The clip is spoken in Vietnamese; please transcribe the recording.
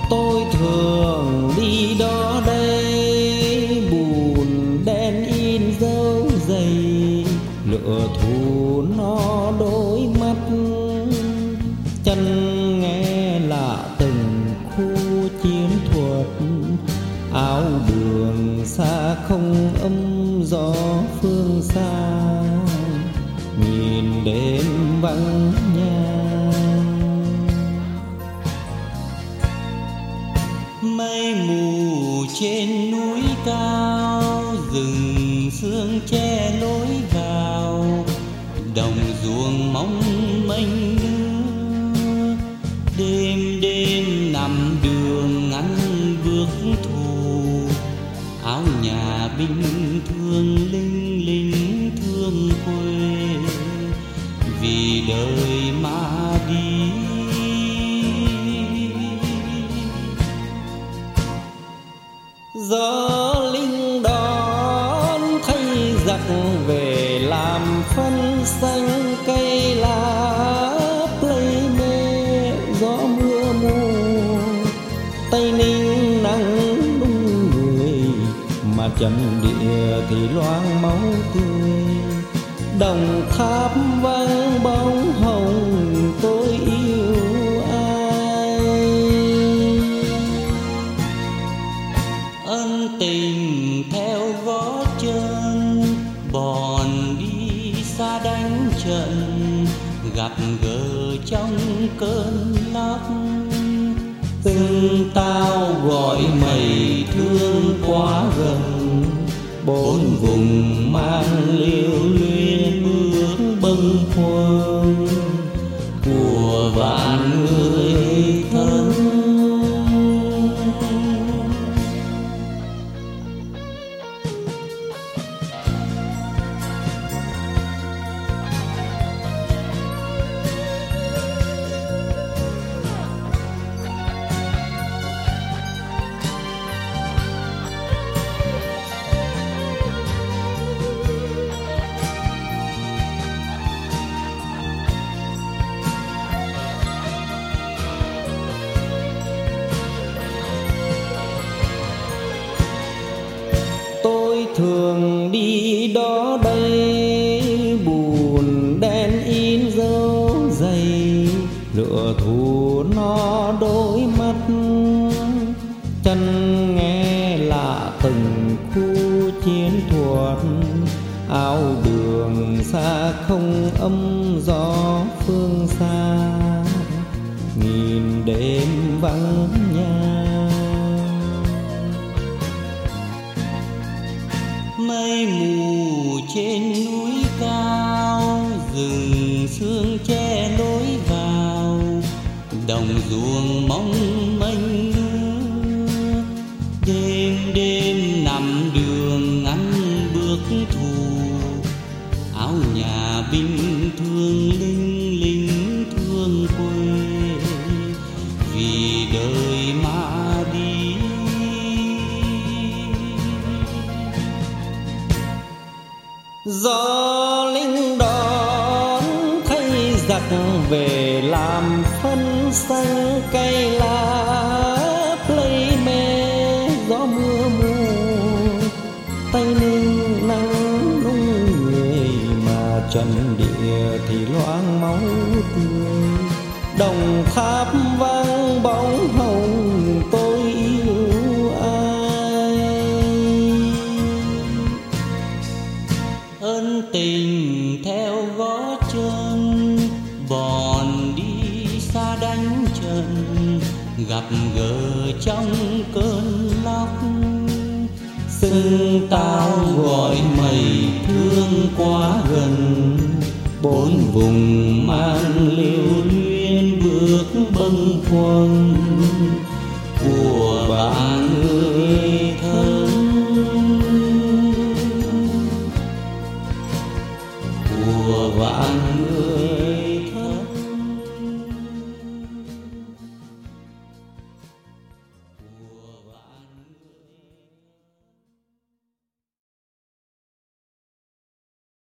Tôi thường đi đó đây, bùn đen in dấu giày, lửa thù nó đôi mắt, chân nghe lạ từng khu chiến thuật. Áo đường xa không âm gió phương xa, nhìn đêm vắng nhà. Mây mù trên núi cao, rừng sương che lối vào, đồng ruộng mong mênh nước. Đêm đêm nằm đường ngắn bước thù, áo nhà binh thương linh lính thương quê, vì đời mà đi. Gió linh đón thay giặc về làm phân xanh cây lá plei mê. Gió mưa mùa Tây Ninh nắng đung người, mà chân địa thì loang máu tươi. Đồng Tháp vang bóng hồng, tôi yêu ai. Ân tình theo gót chân, bòn đi xa đánh trận, gặp gỡ trong cơn lốc. Từng tao gọi mày thương quá gần, bốn vùng mang liêu luyến bước bâng khuâng của vạn người thân. Tôi thường đi đó đây, bùn đen in dấu giày, lửa thù nó đôi mắt, chân nghe lạ từng khu chiến thuật. Áo đường xa không âm gió phương xa, nhìn đêm vắng nhà. Mây mù trên núi cao, rừng sương che lối vào, đồng ruộng mong mênh nước. Đêm đêm nằm đường ngắn bước thù, áo nhà binh thương linh lính thương quê, vì đời mà đi. Gió linh đón thay giặc về làm phân xanh cây lá plei mê. Gió mưa mùa Tây Ninh nắng nung người, mà trần địa thì loang máu tươi. Đồng Tháp vang bóng hồng, tôi yêu ai. Ân tình theo gót chân, bòn đi xa đánh trận, gặp gỡ trong cơn lốc. Xưng tao gọi mày thương quá gần, bốn vùng mang liêu luyến bước bâng khuâng